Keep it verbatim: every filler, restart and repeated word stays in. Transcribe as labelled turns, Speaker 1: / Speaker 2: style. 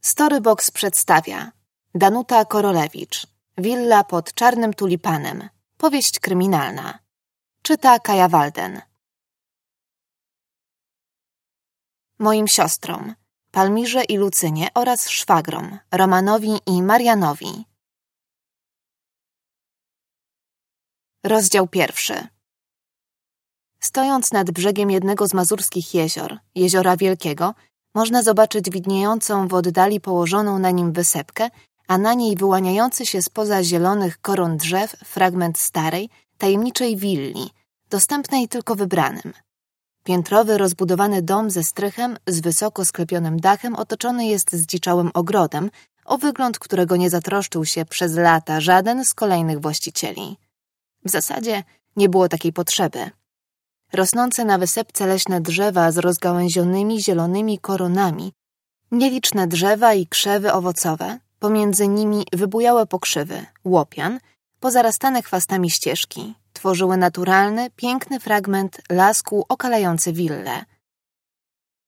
Speaker 1: Storybox przedstawia Danuta Korolewicz, Willa pod czarnym tulipanem. Powieść kryminalna. Czyta Kaja Walden. Moim siostrom, Palmirze i Lucynie oraz szwagrom, Romanowi i Marianowi. Rozdział pierwszy. Stojąc nad brzegiem jednego z mazurskich jezior, Jeziora Wielkiego, można zobaczyć widniejącą w oddali położoną na nim wysepkę, a na niej wyłaniający się spoza zielonych koron drzew fragment starej, tajemniczej willi, dostępnej tylko wybranym. Piętrowy, rozbudowany dom ze strychem, z wysoko sklepionym dachem otoczony jest zdziczałym ogrodem, o wygląd którego nie zatroszczył się przez lata żaden z kolejnych właścicieli. W zasadzie nie było takiej potrzeby. Rosnące na wysepce leśne drzewa z rozgałęzionymi zielonymi koronami, nieliczne drzewa i krzewy owocowe, pomiędzy nimi wybujałe pokrzywy, łopian, pozarastane chwastami ścieżki, tworzyły naturalny, piękny fragment lasku okalający willę.